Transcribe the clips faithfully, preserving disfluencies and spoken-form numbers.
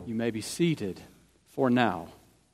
You may be seated for now.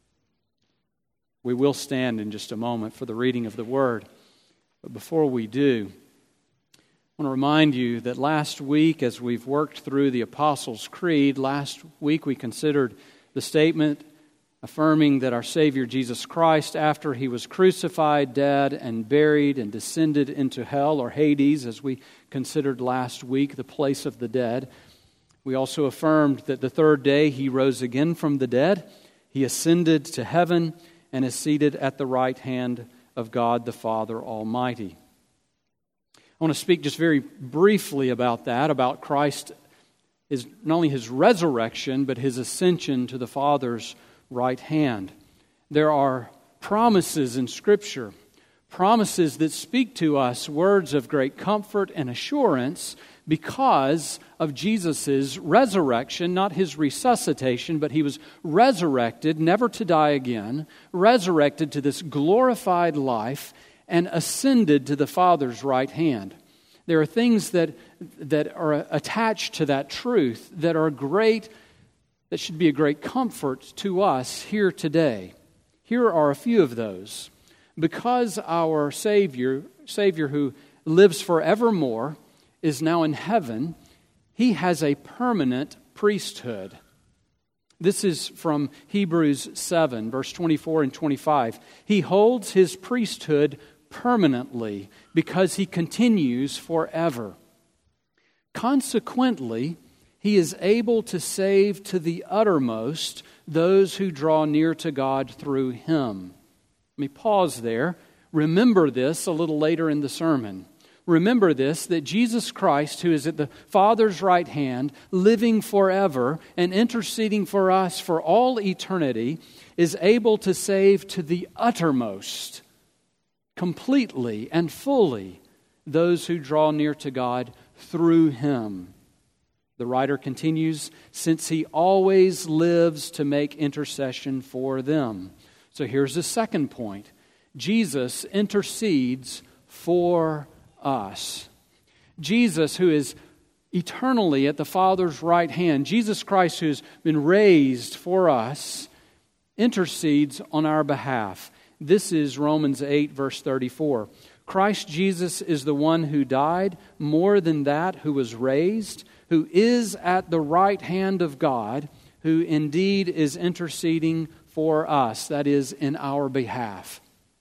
We will stand in just a moment for the reading of the Word. But before we do, I want to remind you that last week, as we've worked through the Apostles' Creed, last week we considered the statement affirming that our Savior Jesus Christ, after He was crucified, dead, and buried, and descended into hell, or Hades, as we considered last week, the place of the dead. We also affirmed that the third day He rose again from the dead. He ascended to heaven and is seated at the right hand of God the Father Almighty. I want to speak just very briefly about that, about Christ, is not only His resurrection, but His ascension to the Father's right hand. There are promises in Scripture, promises that speak to us words of great comfort and assurance because of Jesus' resurrection, not His resuscitation, but He was resurrected, never to die again, resurrected to this glorified life, and ascended to the Father's right hand. There are things that, that are attached to that truth that are great, that should be a great comfort to us here today. Here are a few of those. Because our Savior, Savior who lives forevermore, is now in heaven, He has a permanent priesthood. This is from Hebrews seven, verse twenty-four and twenty-five. He holds His priesthood permanently because He continues forever. Consequently, He is able to save to the uttermost those who draw near to God through Him. Let me pause there. Remember this a little later in the sermon. Remember this, that Jesus Christ, who is at the Father's right hand, living forever and interceding for us for all eternity, is able to save to the uttermost, completely and fully, those who draw near to God through Him. The writer continues, since He always lives to make intercession for them. So here's the second point. Jesus intercedes for us. Jesus, who is eternally at the Father's right hand, Jesus Christ, who has been raised for us, intercedes on our behalf. This is Romans eight, verse thirty-four. Christ Jesus is the one who died, more than that, who was raised, who is at the right hand of God, who indeed is interceding for us, that is, in our behalf.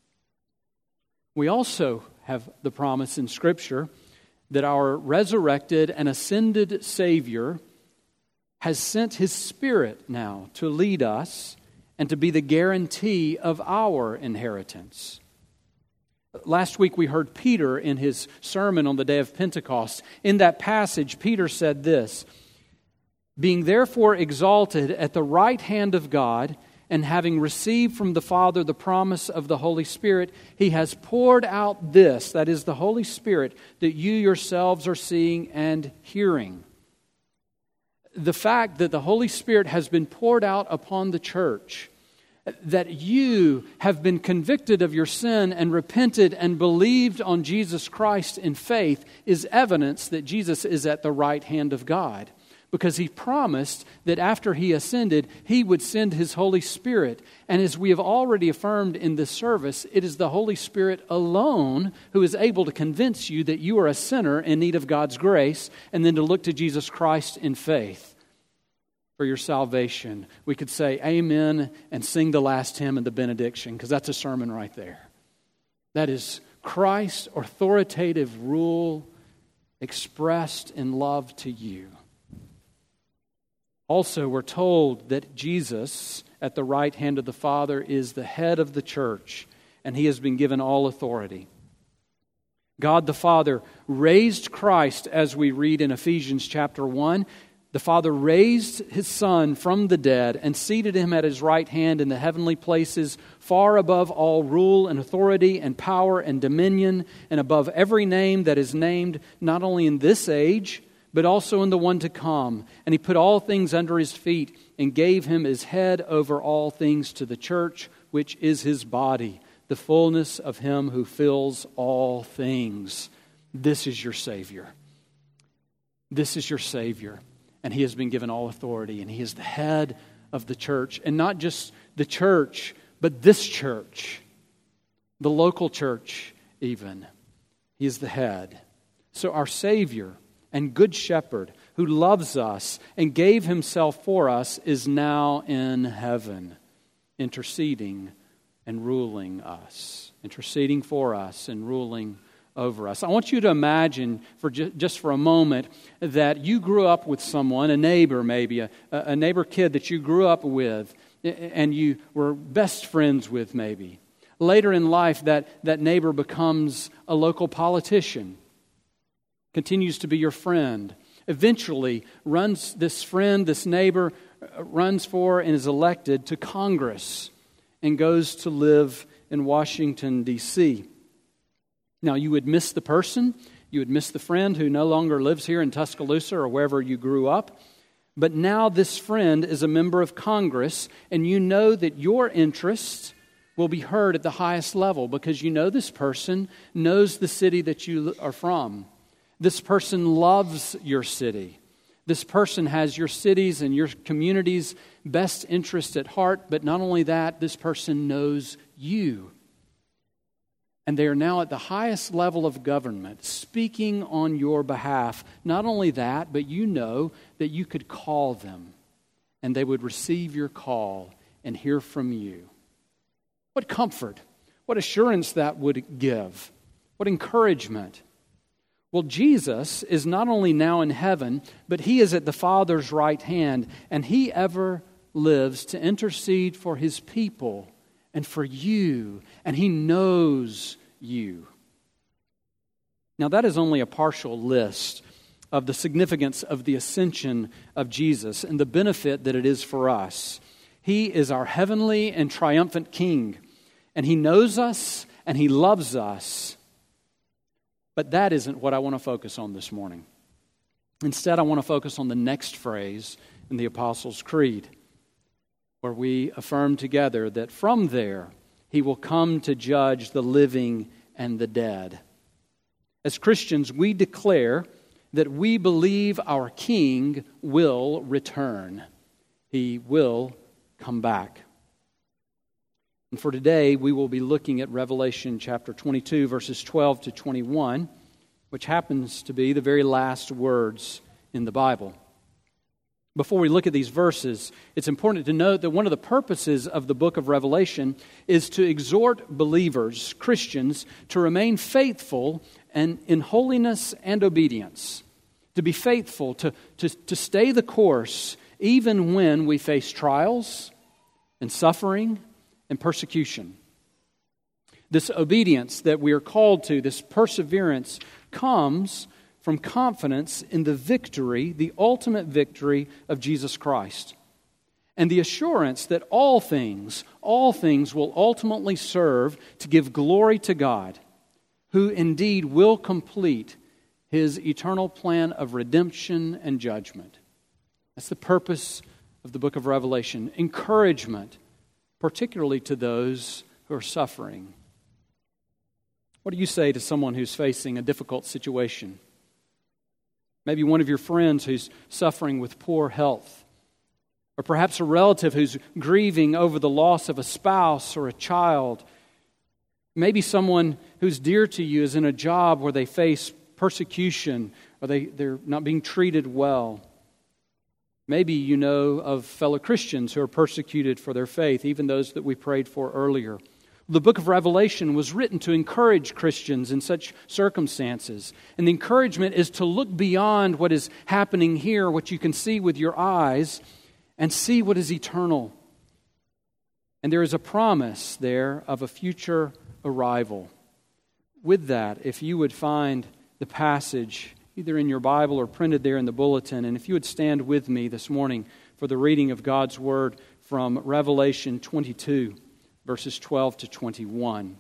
We also have the promise in Scripture that our resurrected and ascended Savior has sent His Spirit now to lead us and to be the guarantee of our inheritance. Last week we heard Peter in his sermon on the day of Pentecost. In that passage, Peter said this, being therefore exalted at the right hand of God, and having received from the Father the promise of the Holy Spirit, He has poured out this, that is the Holy Spirit, that you yourselves are seeing and hearing. The fact that the Holy Spirit has been poured out upon the church, that you have been convicted of your sin and repented and believed on Jesus Christ in faith, is evidence that Jesus is at the right hand of God. Because He promised that after He ascended, He would send His Holy Spirit. And as we have already affirmed in this service, it is the Holy Spirit alone who is able to convince you that you are a sinner in need of God's grace, and then to look to Jesus Christ in faith for your salvation. We could say amen and sing the last hymn and the benediction, because that's a sermon right there. That is Christ's authoritative rule expressed in love to you. Also, we're told that Jesus, at the right hand of the Father, is the head of the church, and He has been given all authority. God the Father raised Christ, as we read in Ephesians chapter one. The Father raised His Son from the dead and seated Him at His right hand in the heavenly places, far above all rule and authority and power and dominion, and above every name that is named, not only in this age, but also in the one to come. And He put all things under His feet and gave Him as head over all things to the church, which is His body, the fullness of Him who fills all things. This is your Savior. This is your Savior. and He has been given all authority, and He is the head of the church. And not just the church, but this church, the local church even. He is the head. So our Savior and Good Shepherd, who loves us and gave Himself for us, is now in heaven, interceding and ruling us. Interceding for us and ruling over us. I want you to imagine for ju- just for a moment that you grew up with someone, a neighbor maybe, a, a neighbor kid that you grew up with and you were best friends with maybe. Later in life, that, that neighbor becomes a local politician, continues to be your friend. Eventually, runs this friend, this neighbor, runs for and is elected to Congress and goes to live in Washington, D C Now, you would miss the person, you would miss the friend who no longer lives here in Tuscaloosa or wherever you grew up, but now this friend is a member of Congress, and you know that your interests will be heard at the highest level because you know this person knows the city that you are from. This person loves your city. This person has your city's and your community's best interest at heart, but not only that, this person knows you. And they are now at the highest level of government, speaking on your behalf. Not only that, but you know that you could call them, and they would receive your call and hear from you. What comfort, what assurance that would give, what encouragement. Well, Jesus is not only now in heaven, but He is at the Father's right hand, and He ever lives to intercede for His people and for you, and He knows you. Now, that is only a partial list of the significance of the ascension of Jesus and the benefit that it is for us. He is our heavenly and triumphant King, and He knows us and He loves us. But that isn't what I want to focus on this morning. Instead, I want to focus on the next phrase in the Apostles' Creed, where we affirm together that from there He will come to judge the living and the dead. As Christians, we declare that we believe our King will return. He will come back. And for today, we will be looking at Revelation chapter twenty-two, verses twelve to twenty-one, which happens to be the very last words in the Bible. Before we look at these verses, it's important to note that one of the purposes of the book of Revelation is to exhort believers, Christians, to remain faithful and in holiness and obedience. To be faithful, to, to, to stay the course, even when we face trials and suffering and persecution. This obedience that we are called to, this perseverance, comes from confidence in the victory, the ultimate victory of Jesus Christ. And the assurance that all things, all things will ultimately serve to give glory to God, who indeed will complete His eternal plan of redemption and judgment. That's the purpose of the book of Revelation. Encouragement, particularly to those who are suffering. What do you say to someone who's facing a difficult situation? Maybe one of your friends who's suffering with poor health. Or perhaps a relative who's grieving over the loss of a spouse or a child. Maybe someone who's dear to you is in a job where they face persecution or they, they're not being treated well. Maybe you know of fellow Christians who are persecuted for their faith, even those that we prayed for earlier. The book of Revelation was written to encourage Christians in such circumstances. And the encouragement is to look beyond what is happening here, what you can see with your eyes, and see what is eternal. And there is a promise there of a future arrival. With that, if you would find the passage either in your Bible or printed there in the bulletin, and if you would stand with me this morning for the reading of God's Word from Revelation twenty-two, verses twelve to twenty-one.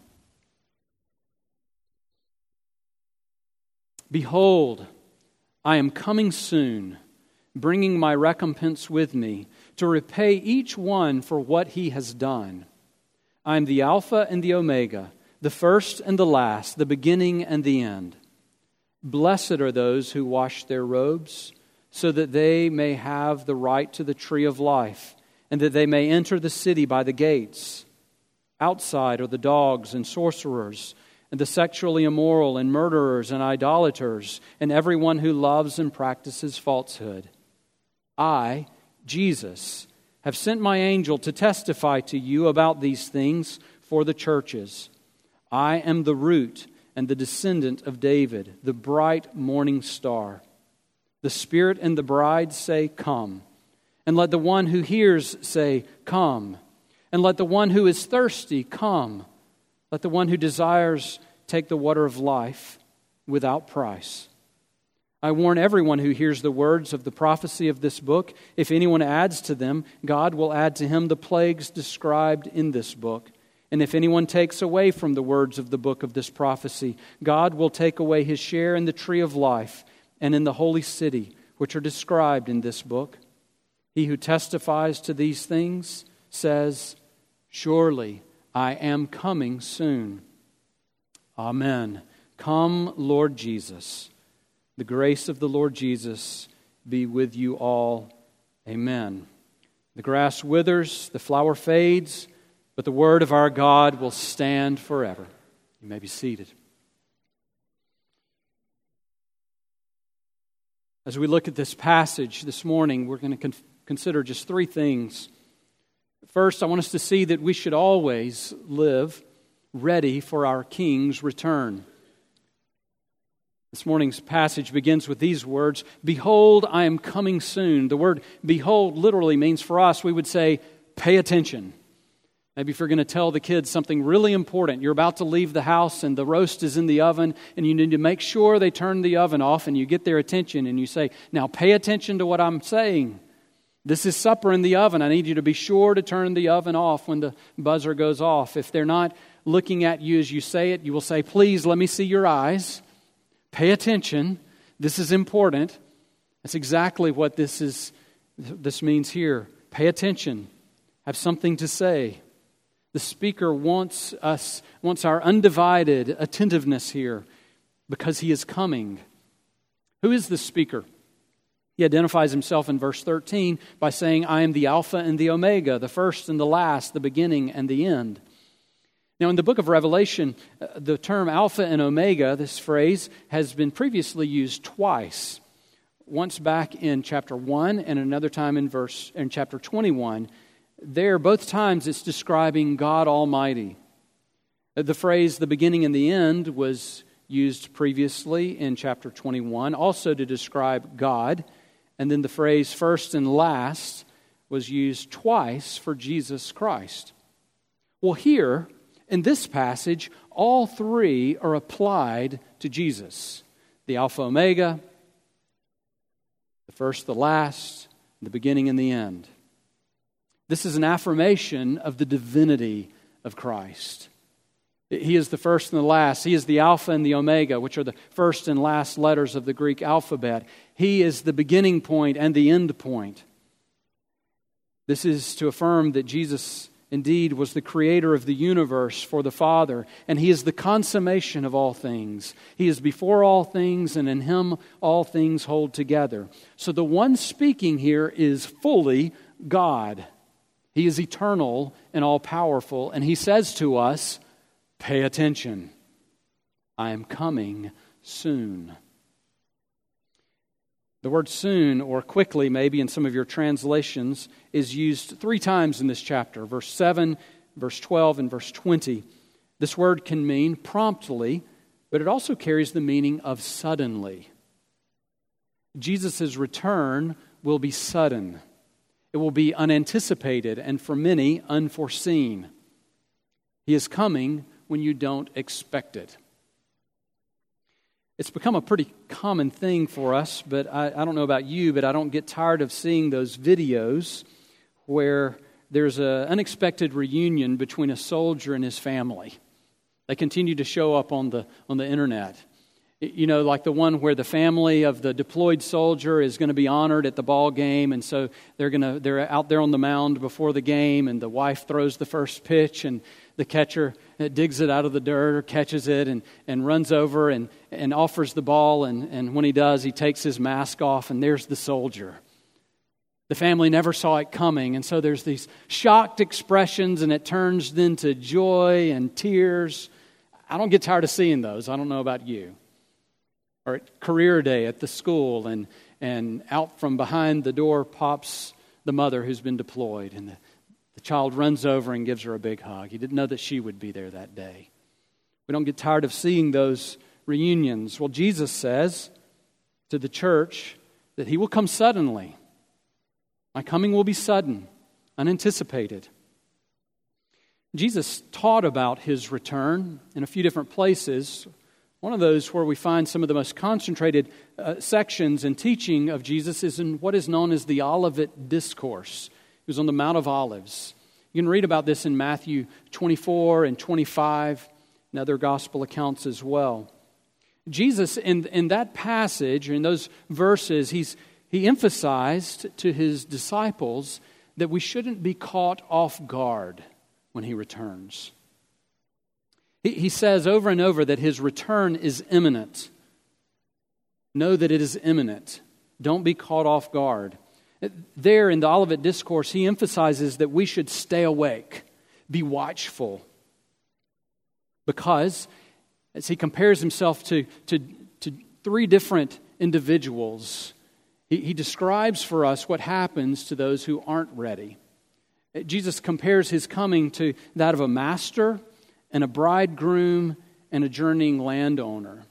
Behold, I am coming soon, bringing my recompense with me, to repay each one for what he has done. I am the Alpha and the Omega, the first and the last, the beginning and the end. Blessed are those who wash their robes, so that they may have the right to the tree of life, and that they may enter the city by the gates. Outside are the dogs and sorcerers, and the sexually immoral, and murderers, and idolaters, and everyone who loves and practices falsehood. I, Jesus, have sent my angel to testify to you about these things for the churches. I am the root and the descendant of David, the bright morning star. The Spirit and the bride say, Come. And let the one who hears say, Come. And let the one who is thirsty come. Let the one who desires take the water of life without price. I warn everyone who hears the words of the prophecy of this book, if anyone adds to them, God will add to him the plagues described in this book. And if anyone takes away from the words of the book of this prophecy, God will take away his share in the tree of life and in the holy city, which are described in this book. He who testifies to these things says, Surely I am coming soon. Amen. Come, Lord Jesus. The grace of the Lord Jesus be with you all. Amen. The grass withers, the flower fades, but the word of our God will stand forever. You may be seated. As we look at this passage this morning, we're going to con- consider just three things. First, I want us to see that we should always live ready for our King's return. This morning's passage begins with these words, Behold, I am coming soon. The word behold literally means for us, we would say, pay attention. Maybe if you're going to tell the kids something really important, you're about to leave the house and the roast is in the oven and you need to make sure they turn the oven off and you get their attention and you say, now pay attention to what I'm saying. This is supper in the oven. I need you to be sure to turn the oven off when the buzzer goes off. If they're not looking at you as you say it, you will say, please let me see your eyes. Pay attention. This is important. That's exactly what this is. This means here. Pay attention. Have something to say. The speaker wants us, wants our undivided attentiveness here because he is coming. Who is the speaker? He identifies himself in verse thirteen by saying, I am the Alpha and the Omega, the first and the last, the beginning and the end. Now, in the book of Revelation, the term Alpha and Omega, this phrase, has been previously used twice. Once back in chapter one and another time in verse in chapter twenty-one. There, both times it's describing God Almighty. The phrase the beginning and the end was used previously in chapter twenty-one, also to describe God. And then the phrase first and last was used twice for Jesus Christ. Well, here, in this passage, all three are applied to Jesus. The Alpha Omega, the first, the last, the beginning and the end. This is an affirmation of the divinity of Christ. He is the first and the last. He is the Alpha and the Omega, which are the first and last letters of the Greek alphabet. He is the beginning point and the end point. This is to affirm that Jesus indeed was the creator of the universe for the Father, and He is the consummation of all things. He is before all things, and in Him all things hold together. So the one speaking here is fully God. He is eternal and all-powerful, and He says to us, pay attention. I am coming soon. The word soon, or quickly maybe in some of your translations, is used three times in this chapter. Verse seven, verse twelve, and verse twenty. This word can mean promptly, but it also carries the meaning of suddenly. Jesus' return will be sudden. It will be unanticipated and for many unforeseen. He is coming when you don't expect it. It's become a pretty common thing for us, but I, I don't know about you, but I don't get tired of seeing those videos where there's an unexpected reunion between a soldier and his family. They continue to show up on the on the internet. You know, like the one where the family of the deployed soldier is going to be honored at the ball game, and so they're going to they're out there on the mound before the game, and the wife throws the first pitch, and the catcher digs it out of the dirt or catches it and, and runs over and, and offers the ball, and, and when he does, he takes his mask off, and there's the soldier. The family never saw it coming, and so there's these shocked expressions, and it turns then to joy and tears. I don't get tired of seeing those. I don't know about you. Or at career day at the school, and, and out from behind the door pops the mother who's been deployed, and the, the child runs over and gives her a big hug. He didn't know that she would be there that day. We don't get tired of seeing those reunions. Well, Jesus says to the church that He will come suddenly. My coming will be sudden, unanticipated. Jesus taught about His return in a few different places. One of those where we find some of the most concentrated uh, sections and teaching of Jesus is in what is known as the Olivet Discourse. It was on the Mount of Olives. You can read about this in Matthew twenty-four and twenty-five and other gospel accounts as well. Jesus, in, in that passage, in those verses, he's, he emphasized to His disciples that we shouldn't be caught off guard when He returns. He says over and over that His return is imminent. Know that it is imminent. Don't be caught off guard. There in the Olivet Discourse, He emphasizes that we should stay awake, be watchful. Because, as He compares Himself to, to, to three different individuals, he, he describes for us what happens to those who aren't ready. Jesus compares His coming to that of a master and a bridegroom, and a journeying landowner.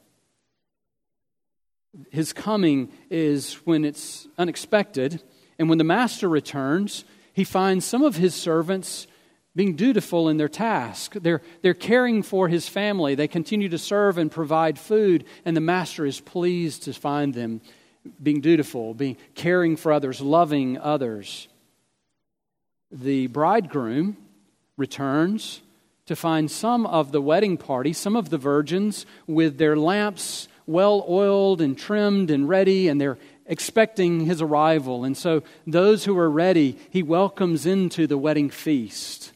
His coming is when it's unexpected, and when the master returns, he finds some of his servants being dutiful in their task. They're, they're caring for his family. They continue to serve and provide food, and the master is pleased to find them being dutiful, being caring for others, loving others. The bridegroom returns to find some of the wedding party, some of the virgins, with their lamps well oiled and trimmed and ready, and they're expecting his arrival. And so those who are ready, he welcomes into the wedding feast.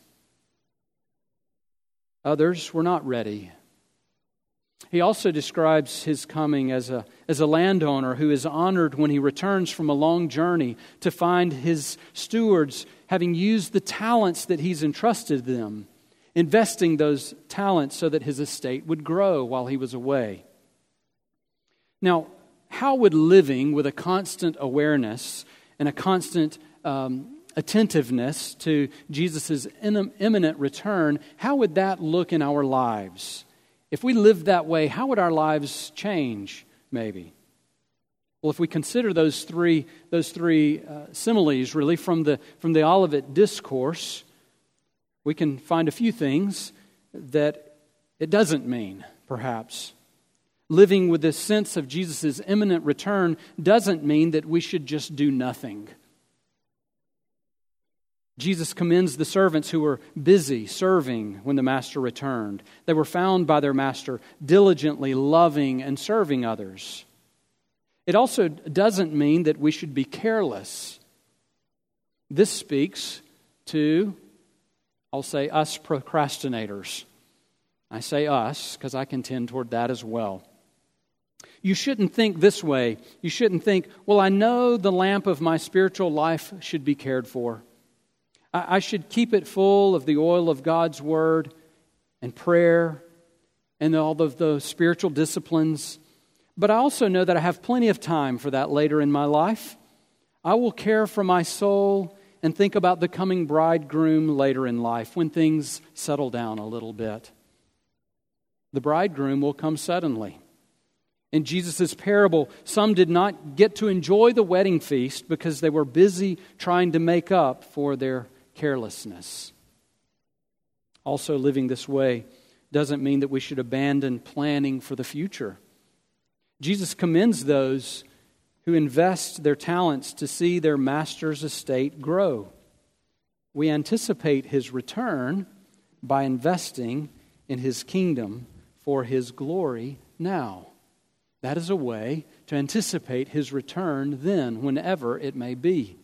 Others were not ready. He also describes his coming as a, as a landowner who is honored when he returns from a long journey to find his stewards having used the talents that he's entrusted them, investing those talents so that his estate would grow while he was away. Now, how would living with a constant awareness and a constant um, attentiveness to Jesus' imminent return, how would that look in our lives? If we lived that way, how would our lives change, maybe? Well, if we consider those three, those three uh, similes, really, from the, from the Olivet Discourse, we can find a few things that it doesn't mean, perhaps. Living with this sense of Jesus' imminent return doesn't mean that we should just do nothing. Jesus commends the servants who were busy serving when the master returned. They were found by their master diligently loving and serving others. It also doesn't mean that we should be careless. This speaks to, I'll say, us procrastinators. I say us because I can tend toward that as well. You shouldn't think this way. You shouldn't think, well, I know the lamp of my spiritual life should be cared for. I, I should keep it full of the oil of God's Word and prayer and all of the spiritual disciplines. But I also know that I have plenty of time for that later in my life. I will care for my soul and think about the coming bridegroom later in life when things settle down a little bit. The bridegroom will come suddenly. In Jesus' parable, some did not get to enjoy the wedding feast because they were busy trying to make up for their carelessness. Also, living this way doesn't mean that we should abandon planning for the future. Jesus commends those who invest their talents to see their master's estate grow. We anticipate his return by investing in his kingdom for his glory now. That is a way to anticipate His return then, whenever it may be.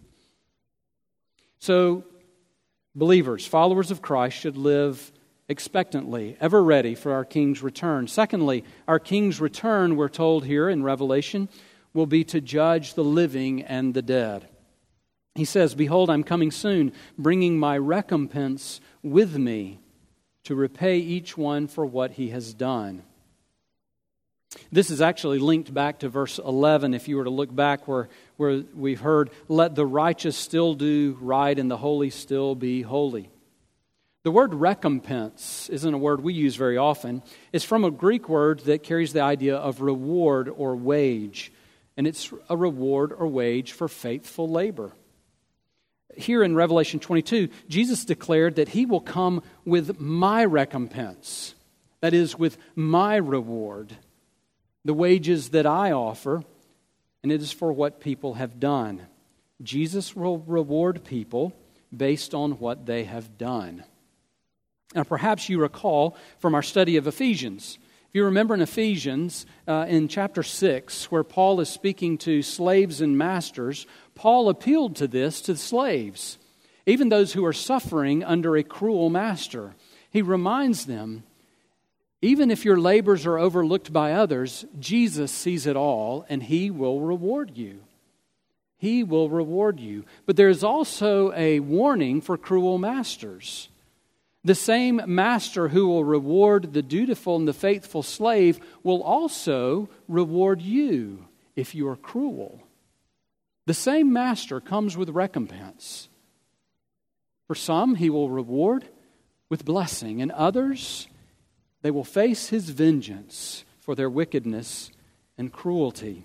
So, believers, followers of Christ, should live expectantly, ever ready for our King's return. Secondly, our King's return, we're told here in Revelation, will be to judge the living and the dead. He says, "Behold, I'm coming soon, bringing my recompense with me to repay each one for what he has done." This is actually linked back to verse eleven, if you were to look back where, where we've heard, "Let the righteous still do right and the holy still be holy." The word recompense isn't a word we use very often. It's from a Greek word that carries the idea of reward or wage, and it's a reward or wage for faithful labor. Here in Revelation twenty-two, Jesus declared that He will come with my recompense, that is, with my reward, the wages that I offer, and it is for what people have done. Jesus will reward people based on what they have done. Now, perhaps you recall from our study of Ephesians. If you remember in Ephesians, uh, in chapter six, where Paul is speaking to slaves and masters, Paul appealed to this to the slaves, even those who are suffering under a cruel master. He reminds them, even if your labors are overlooked by others, Jesus sees it all, and He will reward you. He will reward you. But there is also a warning for cruel masters. The same master who will reward the dutiful and the faithful slave will also reward you if you are cruel. The same master comes with recompense. For some, He will reward with blessing, and others, they will face His vengeance for their wickedness and cruelty.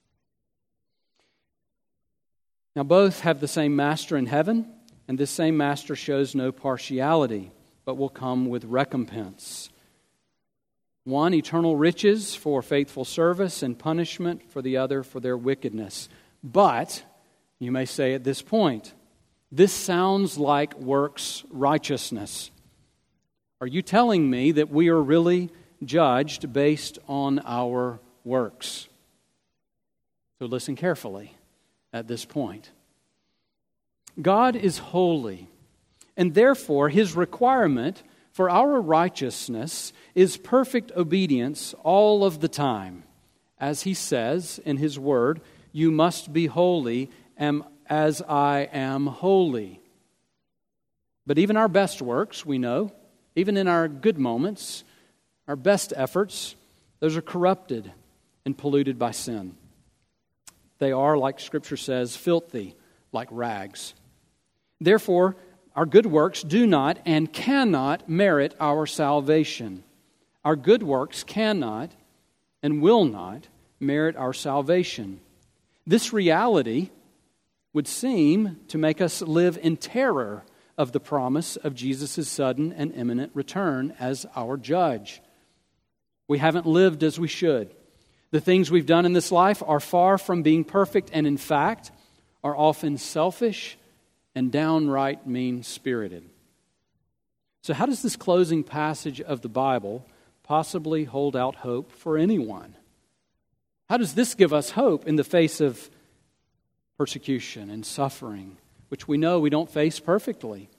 Now, both have the same master in heaven, and this same master shows no partiality, but will come with recompense. One, eternal riches for faithful service, and punishment for the other for their wickedness. But, you may say at this point, this sounds like works righteousness. Are you telling me that we are really judged based on our works? So listen carefully at this point. God is holy, and therefore His requirement for our righteousness is perfect obedience all of the time. As He says in His Word, "You must be holy as I am holy." But even our best works, we know, even in our good moments, our best efforts, those are corrupted and polluted by sin. They are, like Scripture says, filthy, like rags. Therefore, our good works do not and cannot merit our salvation. Our good works cannot and will not merit our salvation. This reality would seem to make us live in terror of the promise of Jesus' sudden and imminent return as our judge. We haven't lived as we should. The things we've done in this life are far from being perfect, and in fact, are often selfish and downright mean-spirited. So how does this closing passage of the Bible possibly hold out hope for anyone? How does this give us hope in the face of persecution and suffering, which we know we don't face perfectly?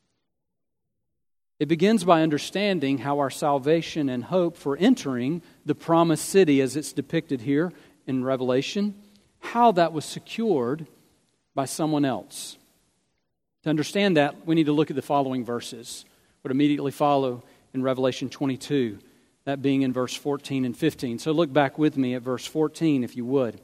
It begins by understanding how our salvation and hope for entering the promised city, as it's depicted here in Revelation, how that was secured by someone else. To understand that, we need to look at the following verses, what immediately follow in Revelation twenty-two, that being in verse fourteen and fifteen. So look back with me at verse fourteen, if you would.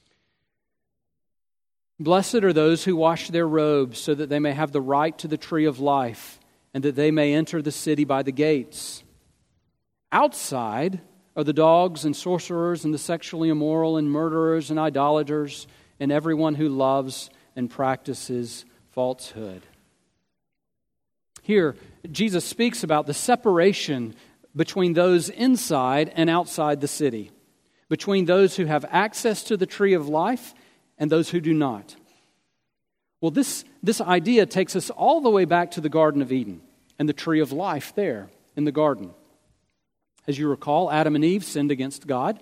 "Blessed are those who wash their robes, so that they may have the right to the tree of life, and that they may enter the city by the gates. Outside are the dogs and sorcerers and the sexually immoral and murderers and idolaters and everyone who loves and practices falsehood." Here, Jesus speaks about the separation between those inside and outside the city, between those who have access to the tree of life and those who do not. Well, this, this idea takes us all the way back to the Garden of Eden and the tree of life there in the garden. As you recall, Adam and Eve sinned against God,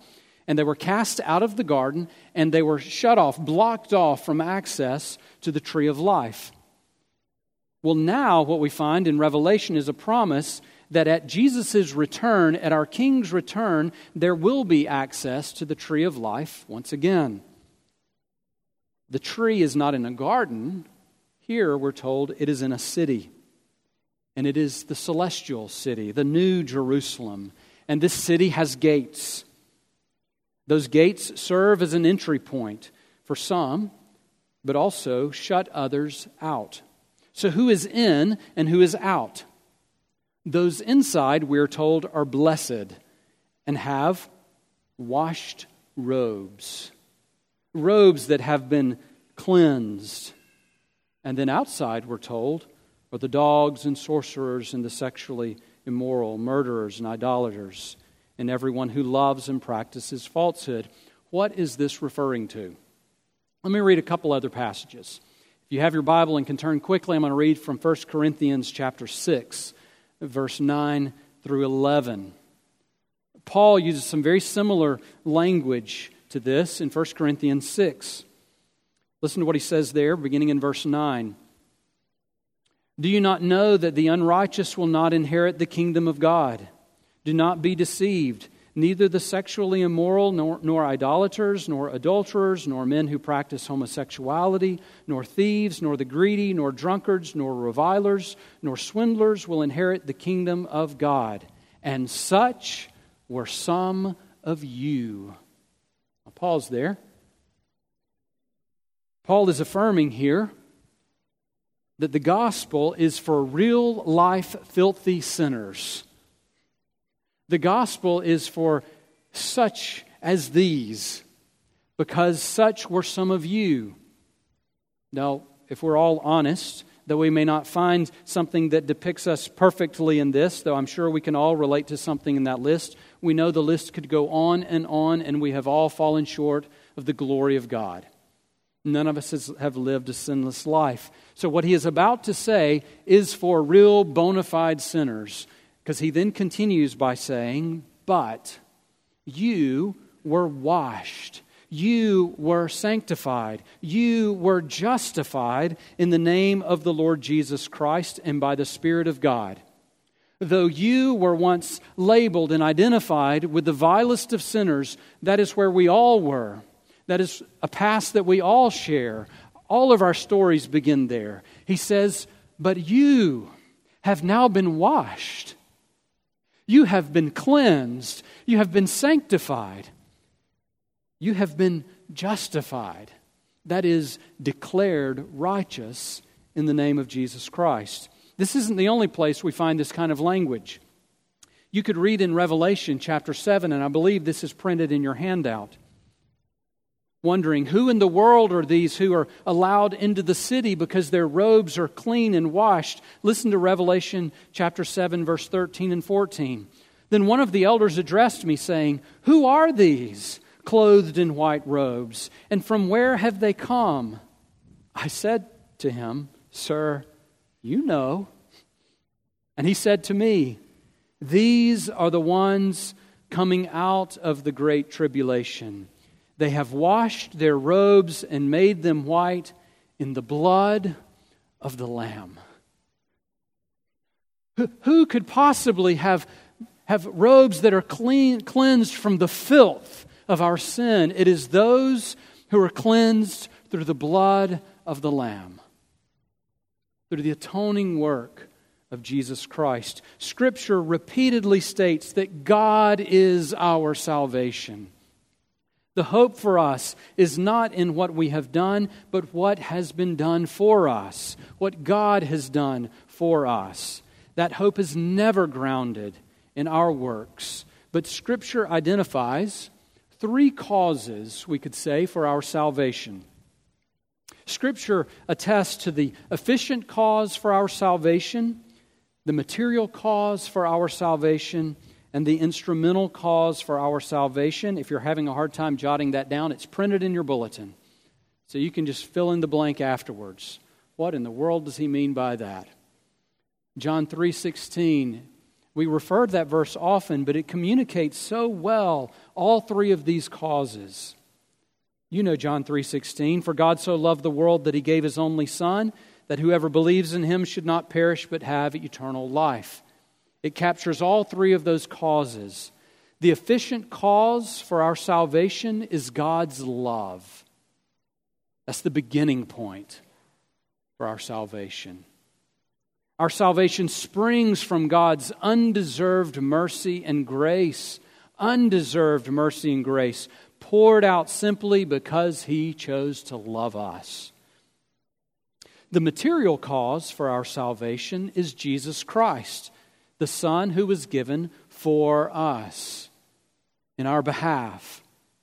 And they were cast out of the garden, and they were shut off, blocked off from access to the tree of life. Well, now what we find in Revelation is a promise that at Jesus' return, at our King's return, there will be access to the tree of life once again. The tree is not in a garden. Here we're told it is in a city. And it is the celestial city, the New Jerusalem. And this city has gates. Those gates serve as an entry point for some, but also shut others out. So who is in and who is out? Those inside, we're told, are blessed and have washed robes. Robes that have been cleansed. And then outside, we're told, are the dogs and sorcerers and the sexually immoral, murderers and idolaters, and everyone who loves and practices falsehood. What is this referring to? Let me read a couple other passages. If you have your Bible and can turn quickly, I'm going to read from First Corinthians chapter six, verse nine through eleven. Paul uses some very similar language to this in First Corinthians six. Listen to what he says there, beginning in verse nine. Do you not know that the unrighteous will not inherit the kingdom of God? Do not be deceived. Neither the sexually immoral, nor, nor idolaters, nor adulterers, nor men who practice homosexuality, nor thieves, nor the greedy, nor drunkards, nor revilers, nor swindlers will inherit the kingdom of God. And such were some of you. I'll pause there. Paul is affirming here that the gospel is for real-life filthy sinners. The gospel is for such as these, because such were some of you. Now, if we're all honest, though we may not find something that depicts us perfectly in this, though I'm sure we can all relate to something in that list, we know the list could go on and on, and we have all fallen short of the glory of God. None of us has, have lived a sinless life. So what he is about to say is for real bona fide sinners. Because he then continues by saying, but you were washed, you were sanctified, you were justified in the name of the Lord Jesus Christ and by the Spirit of God. Though you were once labeled and identified with the vilest of sinners, that is where we all were. That is a past that we all share. All of our stories begin there. He says, but you have now been washed. You have been cleansed. You have been sanctified. You have been justified. That is, declared righteous in the name of Jesus Christ. This isn't the only place we find this kind of language. You could read in Revelation chapter seven, and I believe this is printed in your handout. Wondering, who in the world are these who are allowed into the city because their robes are clean and washed? Listen to Revelation chapter seven, verse thirteen and fourteen. Then one of the elders addressed me, saying, who are these, clothed in white robes, and from where have they come? I said to him, Sir, you know. And he said to me, these are the ones coming out of the great tribulation. They have washed their robes and made them white in the blood of the Lamb. Who could possibly have, have robes that are clean, cleansed from the filth of our sin? It is those who are cleansed through the blood of the Lamb, through the atoning work of Jesus Christ. Scripture repeatedly states that God is our salvation. The hope for us is not in what we have done, but what has been done for us, what God has done for us. That hope is never grounded in our works, but Scripture identifies three causes, we could say, for our salvation. Scripture attests to the efficient cause for our salvation, the material cause for our salvation, and the instrumental cause for our salvation. If you're having a hard time jotting that down, it's printed in your bulletin. So you can just fill in the blank afterwards. What in the world does he mean by that? John three sixteen, We refer to that verse often, but it communicates so well all three of these causes. You know John three sixteen, "For God so loved the world that He gave His only Son, that whoever believes in Him should not perish but have eternal life." It captures all three of those causes. The efficient cause for our salvation is God's love. That's the beginning point for our salvation. Our salvation springs from God's undeserved mercy and grace. Undeserved mercy and grace poured out simply because He chose to love us. The material cause for our salvation is Jesus Christ, the Son who was given for us, in our behalf.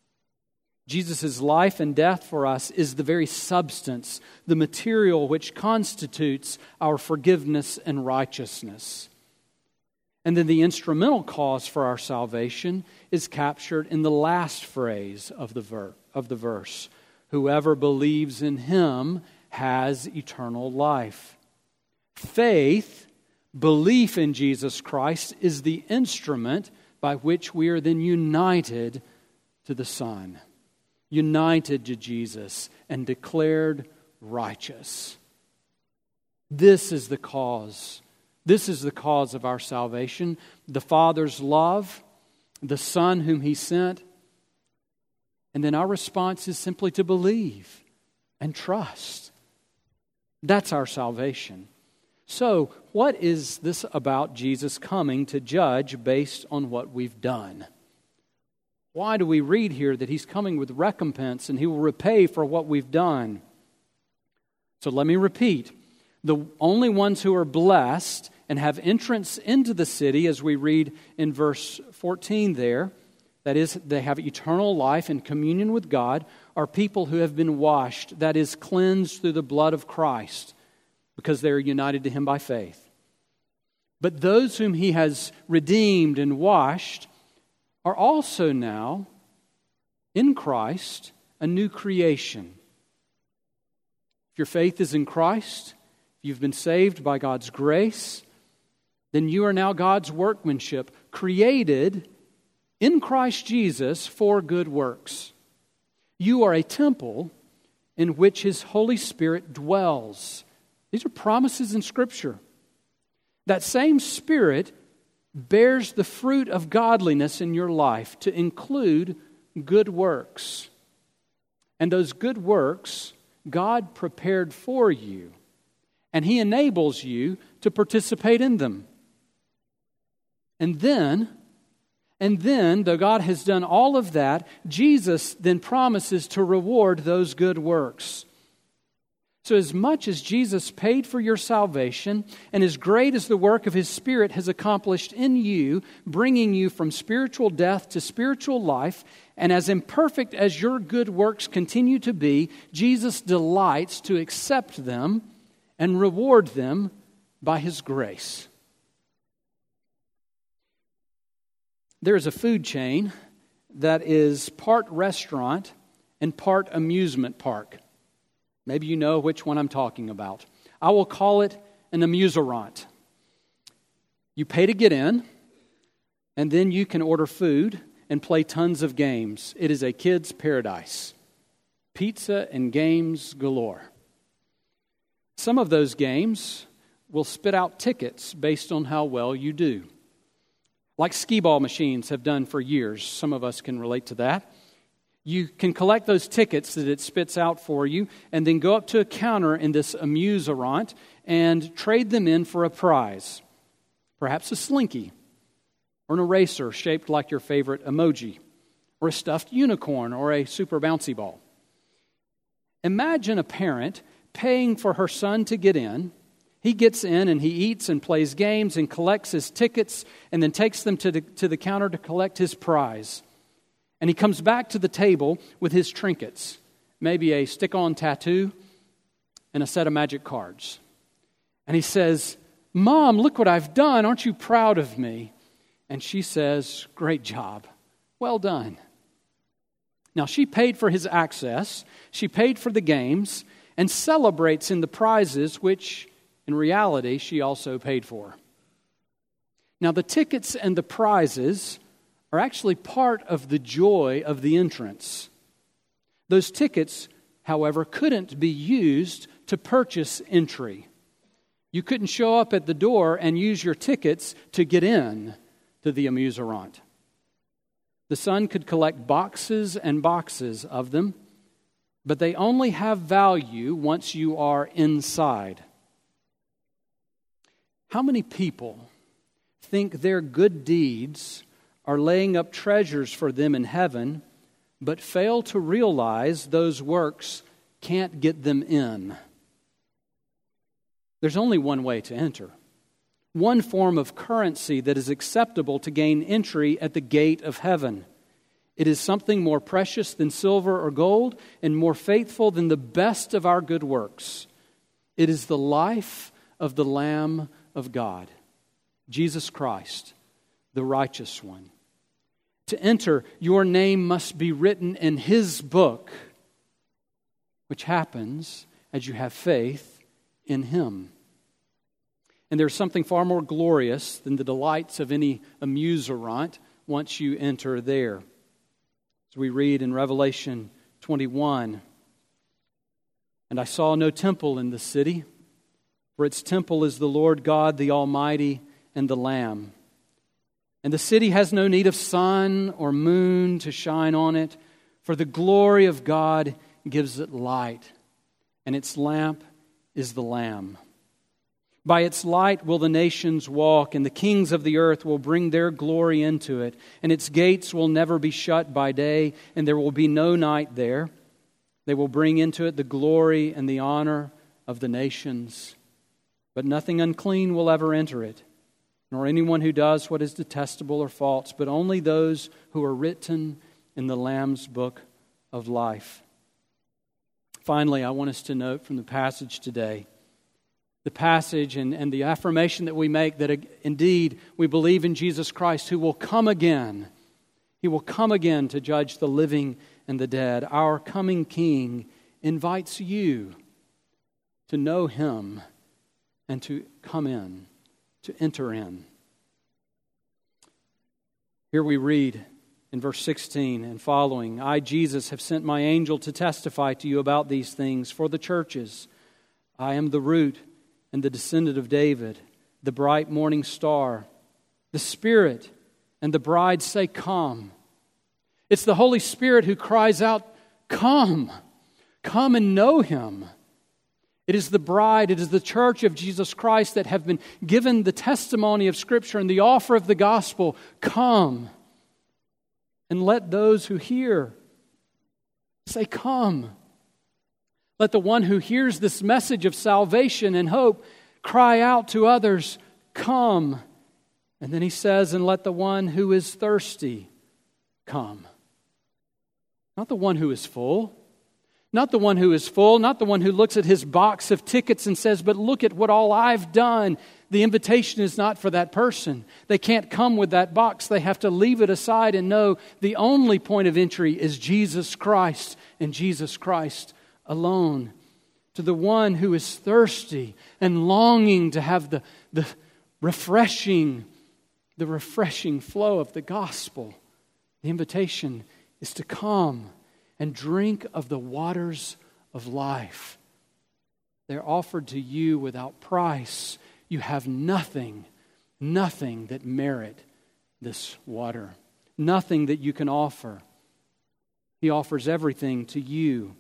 Jesus' life and death for us is the very substance, the material which constitutes our forgiveness and righteousness. And then the instrumental cause for our salvation is captured in the last phrase of the, ver- of the verse. "Whoever believes in Him has eternal life." Faith, belief in Jesus Christ, is the instrument by which we are then united to the Son, united to Jesus, and declared righteous. This is the cause. This is the cause of our salvation. The Father's love, the Son whom He sent, and then our response is simply to believe and trust. That's our salvation. So, what is this about Jesus coming to judge based on what we've done? Why do we read here that He's coming with recompense and He will repay for what we've done? So let me repeat. The only ones who are blessed and have entrance into the city, as we read in verse fourteen there, that is, they have eternal life and communion with God, are people who have been washed, that is, cleansed through the blood of Christ, because they are united to Him by faith. But those whom He has redeemed and washed are also now, in Christ, a new creation. If your faith is in Christ, if you've been saved by God's grace, then you are now God's workmanship, created in Christ Jesus for good works. You are a temple in which His Holy Spirit dwells. These are promises in Scripture. That same Spirit bears the fruit of godliness in your life to include good works. And those good works God prepared for you, and He enables you to participate in them. And then, and then, though God has done all of that, Jesus then promises to reward those good works. So as much as Jesus paid for your salvation, and as great as the work of His Spirit has accomplished in you, bringing you from spiritual death to spiritual life, and as imperfect as your good works continue to be, Jesus delights to accept them and reward them by His grace. There is a food chain that is part restaurant and part amusement park. Maybe you know which one I'm talking about. I will call it an amuserant. You pay to get in, and then you can order food and play tons of games. It is a kid's paradise. Pizza and games galore. Some of those games will spit out tickets based on how well you do. Like skee-ball machines have done for years. Some of us can relate to that. You can collect those tickets that it spits out for you and then go up to a counter in this amuserant and trade them in for a prize. Perhaps a slinky, or an eraser shaped like your favorite emoji, or a stuffed unicorn, or a super bouncy ball. Imagine a parent paying for her son to get in. He gets in and he eats and plays games and collects his tickets and then takes them to the, to the counter to collect his prize. And he comes back to the table with his trinkets, maybe a stick-on tattoo and a set of magic cards. And he says, "Mom, look what I've done. Aren't you proud of me?" And she says, "Great job. Well done." Now, she paid for his access, she paid for the games, and celebrates in the prizes which, in reality, she also paid for. Now, the tickets and the prizes are actually part of the joy of the entrance. Those tickets, however, couldn't be used to purchase entry. You couldn't show up at the door and use your tickets to get in to the amusement. The son could collect boxes and boxes of them, but they only have value once you are inside. How many people think their good deeds are laying up treasures for them in heaven, but fail to realize those works can't get them in? There's only one way to enter. One form of currency that is acceptable to gain entry at the gate of heaven. It is something more precious than silver or gold and more faithful than the best of our good works. It is the life of the Lamb of God, Jesus Christ, the righteous one. To enter, your name must be written in His book, which happens as you have faith in Him. And there's something far more glorious than the delights of any amusement once you enter there. As we read in Revelation twenty-one, "And I saw no temple in the city, for its temple is the Lord God, the Almighty, and the Lamb. And the city has no need of sun or moon to shine on it, for the glory of God gives it light, and its lamp is the Lamb. By its light will the nations walk, and the kings of the earth will bring their glory into it, and its gates will never be shut by day, and there will be no night there. They will bring into it the glory and the honor of the nations, but nothing unclean will ever enter it, nor anyone who does what is detestable or false, but only those who are written in the Lamb's book of life." Finally, I want us to note from the passage today, the passage and, and the affirmation that we make that indeed we believe in Jesus Christ, who will come again. He will come again to judge the living and the dead. Our coming King invites you to know Him and to come in, to enter in. Here we read in verse sixteen and following, "I, Jesus, have sent my angel to testify to you about these things for the churches. I am the root and the descendant of David, the bright morning star. The Spirit and the bride say, 'Come.' It's the Holy Spirit who cries out, 'Come, come and know Him.' It is the bride, it is the church of Jesus Christ that have been given the testimony of Scripture and the offer of the gospel. Come, and let those who hear say, 'Come.' Let the one who hears this message of salvation and hope cry out to others, 'Come.' And then he says, 'And let the one who is thirsty come.'" Not the one who is full. Not the one who is full. Not the one who looks at his box of tickets and says, "But look at what all I've done." The invitation is not for that person. They can't come with that box. They have to leave it aside and know the only point of entry is Jesus Christ and Jesus Christ alone. To the one who is thirsty and longing to have the, the refreshing, the refreshing flow of the gospel, the invitation is to come and drink of the waters of life. They're offered to you without price. You have nothing, nothing that merit this water. Nothing that you can offer. He offers everything to you.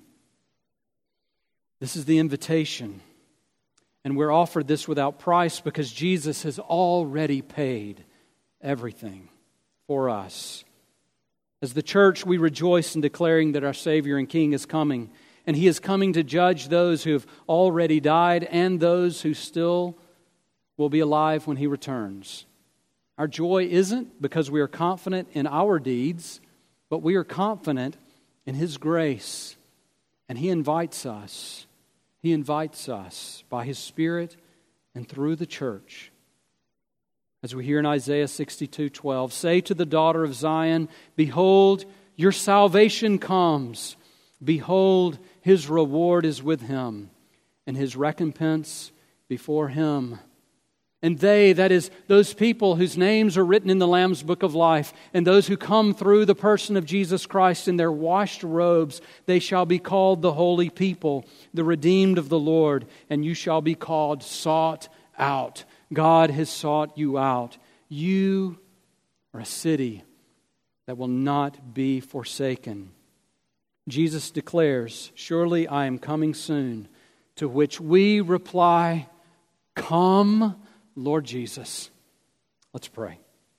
This is the invitation. And we're offered this without price because Jesus has already paid everything for us. As the church, we rejoice in declaring that our Savior and King is coming. And He is coming to judge those who have already died and those who still will be alive when He returns. Our joy isn't because we are confident in our deeds, but we are confident in His grace. And He invites us. He invites us by His Spirit and through the church. As we hear in Isaiah sixty-two twelve, "Say to the daughter of Zion, 'Behold, your salvation comes. Behold, His reward is with Him, and His recompense before Him.' And they, that is, those people whose names are written in the Lamb's Book of Life, and those who come through the person of Jesus Christ in their washed robes, they shall be called the holy people, the redeemed of the Lord, and you shall be called sought out. God has sought you out. You are a city that will not be forsaken. Jesus declares, surely I am coming soon, to which we reply, come, Lord Jesus. Let's pray.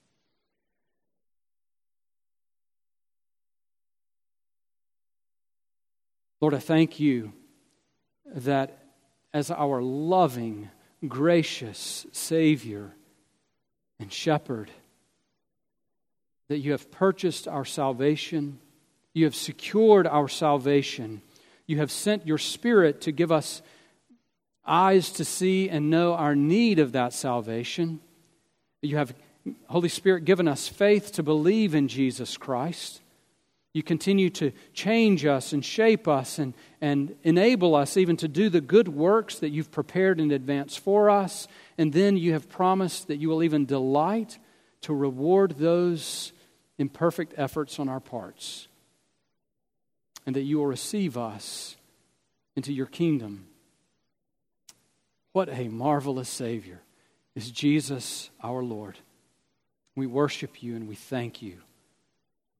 Lord, I thank you that as our loving, gracious Savior and Shepherd, that you have purchased our salvation, you have secured our salvation, you have sent your Spirit to give us eyes to see and know our need of that salvation. You have, Holy Spirit, given us faith to believe in Jesus Christ. You continue to change us and shape us and, and enable us even to do the good works that you've prepared in advance for us. And then you have promised that you will even delight to reward those imperfect efforts on our parts. And that you will receive us into your kingdom. What a marvelous Savior is Jesus our Lord. We worship you and we thank you.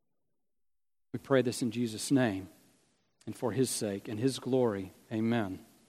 We pray this in Jesus' name and for His sake and His glory. Amen.